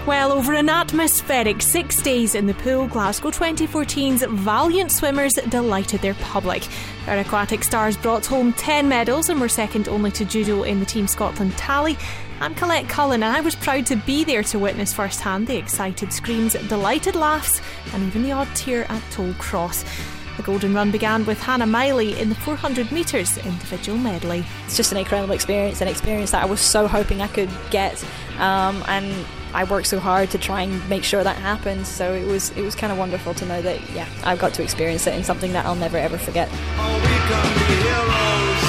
Well, over an atmospheric 6 days in the pool, Glasgow 2014's valiant swimmers delighted their public. Our aquatic stars brought home 10 medals and were second only to judo in the Team Scotland tally. I'm Colette Cullen and I was proud to be there to witness firsthand the excited screams, delighted laughs and even the odd tear at Toll Cross. The Golden Run began with Hannah Miley in the 400 metres individual medley. It's just an incredible experience, an experience that I was so hoping I could get, and I worked so hard to try and make sure that happened. So it was kind of wonderful to know that I've got to experience it in something that I'll never ever forget. Oh, we can be heroes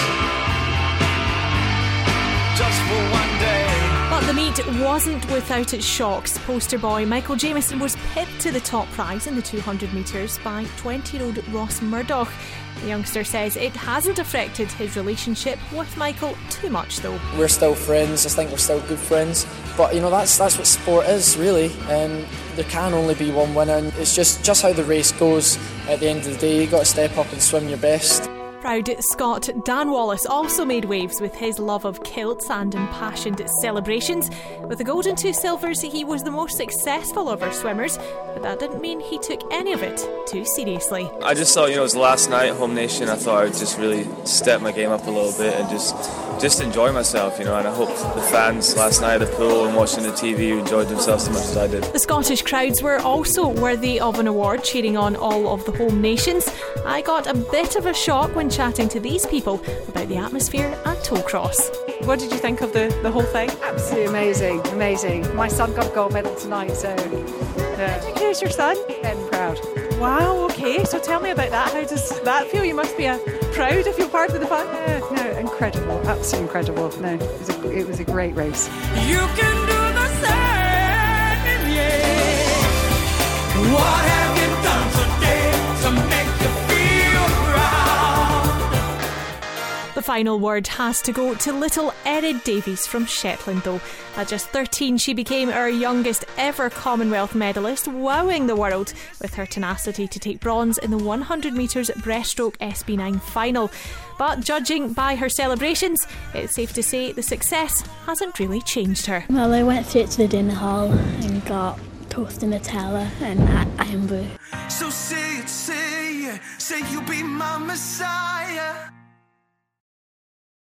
just for one day. But the meet wasn't without its shocks. Poster boy Michael Jamieson was pipped to the top prize in the 200 metres by 20-year-old Ross Murdoch. The youngster says it hasn't affected his relationship with Michael too much though. We're still friends, I think we're still good friends, but you know that's what sport is really. There can only be one winner and it's just how the race goes. At the end of the day you've got to step up and swim your best. Proud Scot Dan Wallace also made waves with his love of kilts and impassioned celebrations. With the gold and 2 silvers, he was the most successful of our swimmers, but that didn't mean he took any of it too seriously. I just thought, it was the last night, Home Nation. I thought I would just really step my game up a little bit and just enjoy myself, and I hope the fans last night at the pool and watching the TV enjoyed themselves as much as I did. The Scottish crowds were also worthy of an award, cheering on all of the home nations. I got a bit of a shock when chatting to these people about the atmosphere at Toll Cross. What did you think of the whole thing? Absolutely amazing. My son got a gold medal tonight, so Who's your son? Ben Proud. Wow, okay, so tell me about that. How does that feel? You must be proud if you're part of the fun. No, incredible, absolutely incredible. No, it was a great race. You can do the same, yeah. What have you done today to make you feel proud? The final word has to go to little Erin Davies from Shetland though. At just 13 she became our youngest ever Commonwealth medalist, wowing the world with her tenacity to take bronze in the 100 metres breaststroke SB9 final. But judging by her celebrations, it's safe to say the success hasn't really changed her. Well, I went straight to the dinner hall and got toast and Nutella and iron blue. So say it, say you'll be my Messiah.